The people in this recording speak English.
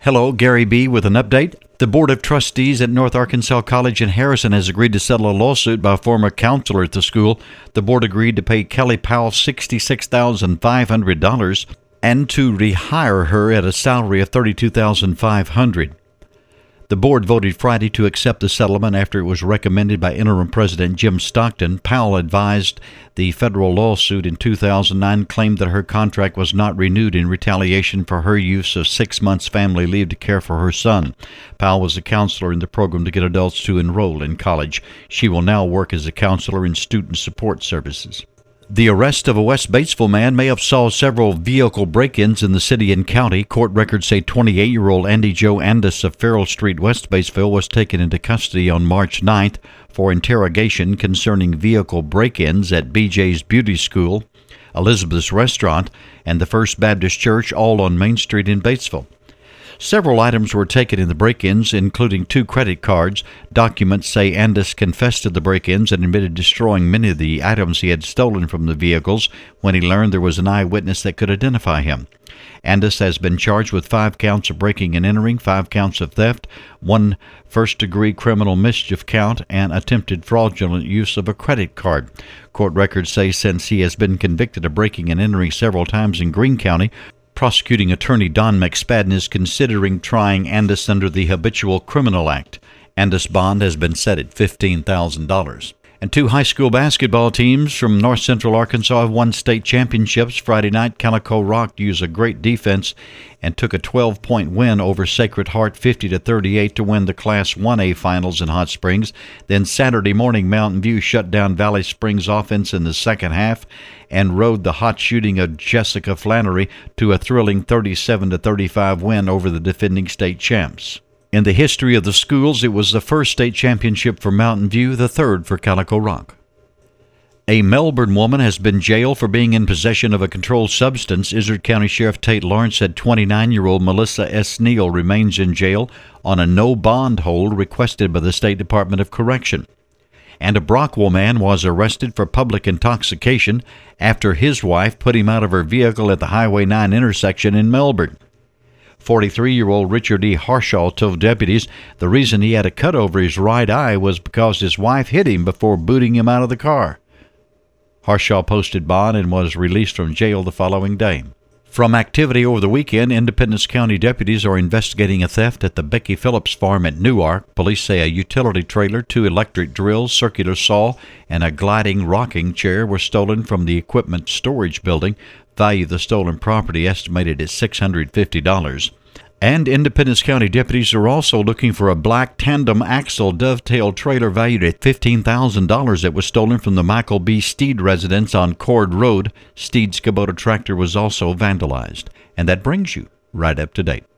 Hello, Gary B. with an update. The Board of Trustees at North Arkansas College in Harrison has agreed to settle a lawsuit by a former counselor at the school. The board agreed to pay Kelly Powell $66,500 and to rehire her at a salary of $32,500. The board voted Friday to accept the settlement after it was recommended by interim president Jim Stockton. Powell advised the federal lawsuit in 2009 claimed that her contract was not renewed in retaliation for her use of 6 months family leave to care for her son. Powell was a counselor in the program to get adults to enroll in college. She will now work as a counselor in student support services. The arrest of a West Batesville man may have saw several vehicle break-ins in the city and county. Court records say 28-year-old Andy Joe Andis of Farrell Street, West Batesville, was taken into custody on March 9th for interrogation concerning vehicle break-ins at BJ's Beauty School, Elizabeth's Restaurant, and the First Baptist Church, all on Main Street in Batesville. Several items were taken in the break-ins, including 2 credit cards. Documents say Andis confessed to the break-ins and admitted destroying many of the items he had stolen from the vehicles when he learned there was an eyewitness that could identify him. Andis has been charged with 5 counts of breaking and entering, 5 counts of theft, 1 first-degree criminal mischief count, and attempted fraudulent use of a credit card. Court records say since he has been convicted of breaking and entering several times in Greene County, prosecuting attorney Don McSpadden is considering trying Andis under the Habitual Criminal Act. Andis' bond has been set at $15,000. And 2 high school basketball teams from North Central Arkansas have won state championships. Friday night, Calico Rock used a great defense and took a 12-point win over Sacred Heart 50-38 to win the Class 1A finals in Hot Springs. Then Saturday morning, Mountain View shut down Valley Springs offense in the second half and rode the hot shooting of Jessica Flannery to a thrilling 37-35 win over the defending state champs. In the history of the schools, it was the first state championship for Mountain View, the third for Calico Rock. A Melbourne woman has been jailed for being in possession of a controlled substance. Izard County Sheriff Tate Lawrence said 29-year-old Melissa S. Neal remains in jail on a no-bond hold requested by the State Department of Correction. And a Brockwell man was arrested for public intoxication after his wife put him out of her vehicle at the Highway 9 intersection in Melbourne. 43-year-old Richard E. Harshaw told deputies the reason he had a cut over his right eye was because his wife hit him before booting him out of the car. Harshaw posted bond and was released from jail the following day. From activity over the weekend, Independence County deputies are investigating a theft at the Becky Phillips farm at Newark. Police say a utility trailer, 2 electric drills, circular saw, and a gliding rocking chair were stolen from the equipment storage building. Value of the stolen property estimated at $650. And Independence County deputies are also looking for a black tandem axle dovetail trailer valued at $15,000 that was stolen from the Michael B. Steed residence on Cord Road. Steed's Kubota tractor was also vandalized. And that brings you right up to date.